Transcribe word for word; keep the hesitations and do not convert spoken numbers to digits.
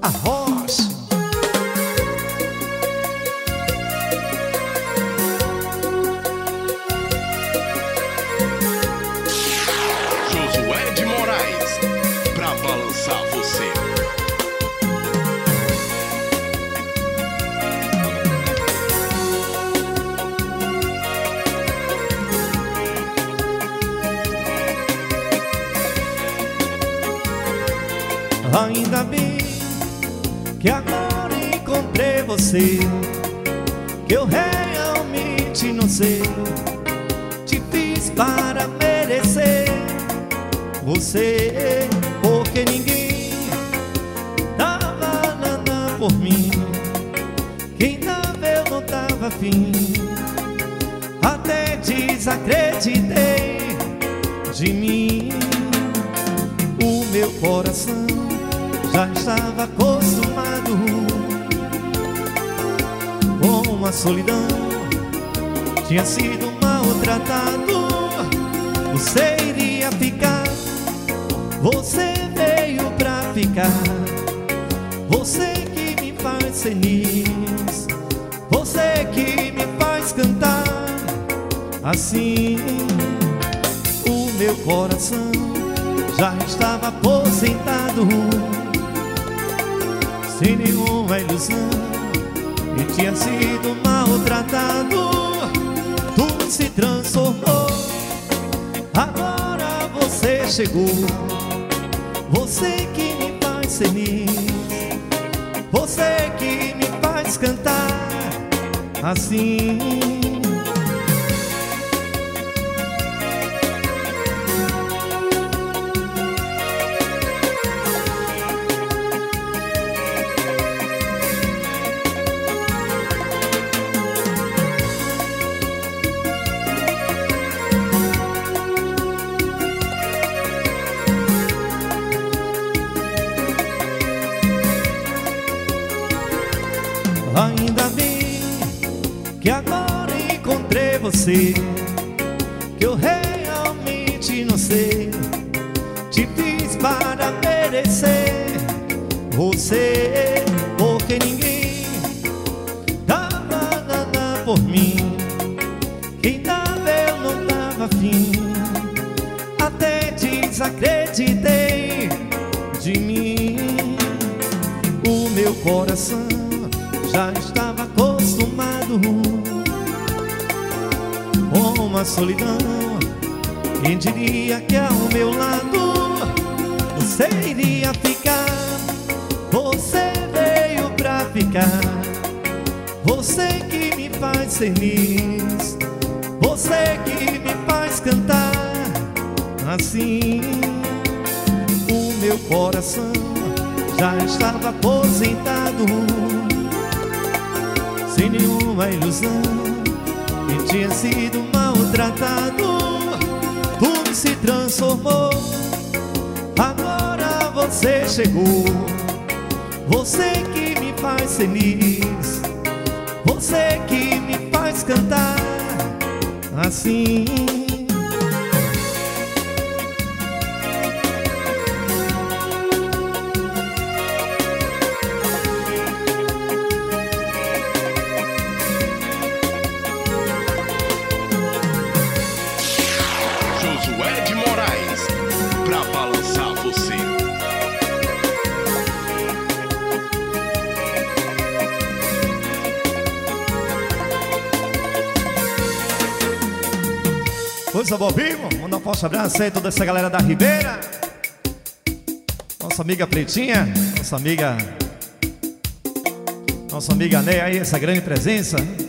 Arroz. Josué de Moraes, pra balançar você. Ainda bem que agora encontrei você, que eu realmente não sei, te fiz para merecer você, porque ninguém dava nada por mim, quem dava eu não dava fim, até desacreditei de mim. O meu coração já estava acostumado com a solidão, tinha sido maltratado. Você iria ficar, você veio pra ficar, você que me faz feliz, você que me faz cantar assim. O meu coração já estava aposentado, sem nenhuma ilusão, e tinha sido maltratado. Tudo se transformou, agora você chegou, você que me faz feliz, você que me faz cantar assim. Ainda bem que agora encontrei você, que eu realmente não sei, te fiz para merecer você, porque ninguém dava nada por mim, quem dava eu não dava fim, até desacreditei de mim. O meu coração já estava acostumado com a solidão, quem diria que ao meu lado você iria ficar, você veio pra ficar, você que me faz feliz, você que me faz cantar assim. O meu coração já estava aposentado, sem nenhuma ilusão, e tinha sido maltratado. Tudo se transformou, agora você chegou, você que me faz feliz, você que me faz cantar assim. Josué de Moraes, pra balançar você. Coisa boa, vivo? Manda um forte abraço aí a toda essa galera da Ribeira, nossa amiga Pretinha, nossa amiga Nossa amiga Né aí, essa grande presença.